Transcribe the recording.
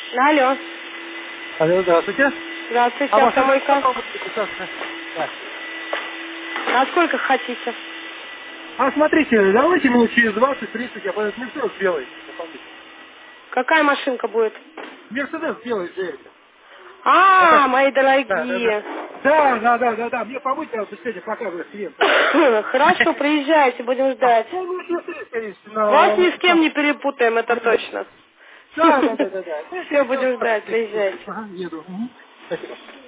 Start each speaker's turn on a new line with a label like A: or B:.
A: Алло.
B: Алло, здравствуйте.
A: Здравствуйте,
B: А
A: автомойка.
B: Да.
A: А сколько хотите?
B: А смотрите, давайте минут через 20-30 я пойду. Мерседес белый.
A: Какая машинка будет?
B: Мерседес белый сделайте.
A: А,
B: Это...
A: мои
B: Да, да,
A: дорогие.
B: да. Мне помыть надо быстрее, показывает клиент.
A: Хорошо, приезжайте, будем ждать.
B: Ну, быстрее,
A: Вас ни с кем
B: конечно.
A: не перепутаем, это точно.
B: Да.
A: Все, будем ждать, приезжайте.
B: Ага, еду. Спасибо.